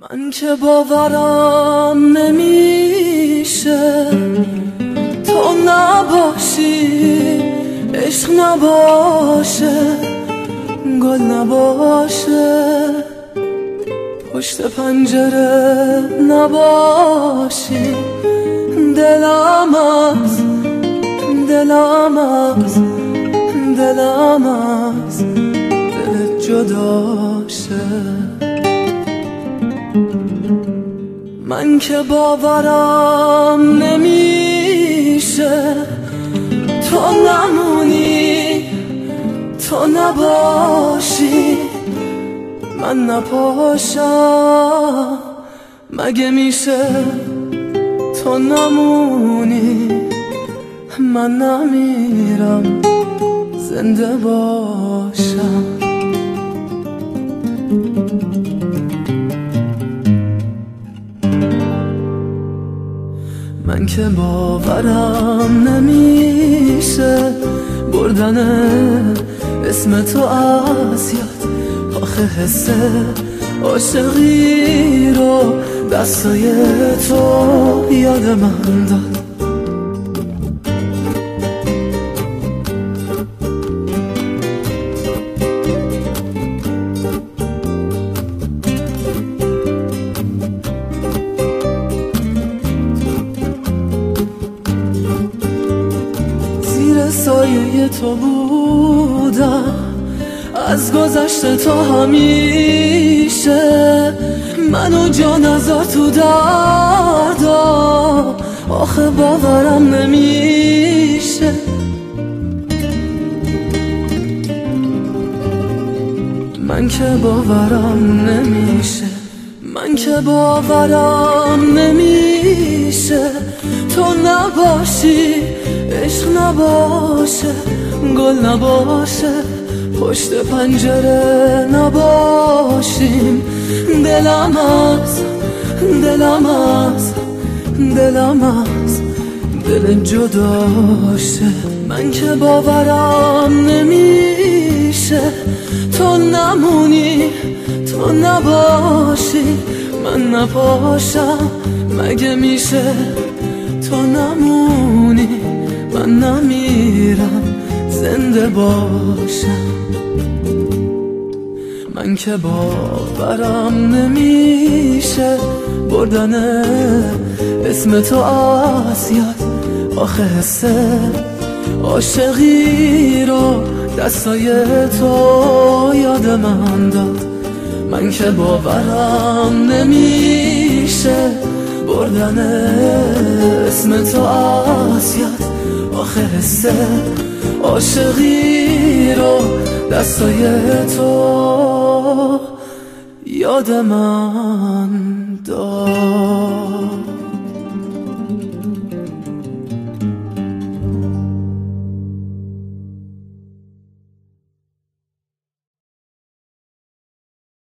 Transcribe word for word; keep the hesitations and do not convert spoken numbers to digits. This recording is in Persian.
من که باورم نمیشه تو نباشی، عشق نباشه، گل نباشه، پشت پنجره نباشی، دلم از دلم از دلم از دل جداشه. من که باورم نمیشه تو نمونی، تو نباشی، من نپاشم. مگه میشه تو نمونی، من نمیرم زنده باشم. من که باورم نمیشه بردن اسم تو از یاد، آخه حس عاشقی رو دستای تو یاد من داد. زیر سایه تو بودم از گذشته تا همیشه، منو جا نذار تو دردا، آخه باورم نمیشه. من که باورم نمیشه، من که باورم نمیشه تو نباشی، عشق نباشه، گل نباشه، پشت پنجره نباشیم، دلم از دلم از دلم از دل جداشه. من که باورم نمیشه تو نمونی، تو نباشی، من نپاشم. مگه میشه تو نمونی، من نمیرم زنده باشم. من که باورم نمیشه بردن اسم تو از یاد، آخه حس عاشقی رو دستای تو یاد من داد. من که باورم نمیشه بردن اسم تو از یاد، آخه حس عاشقی رو دستای تو یاد من داد.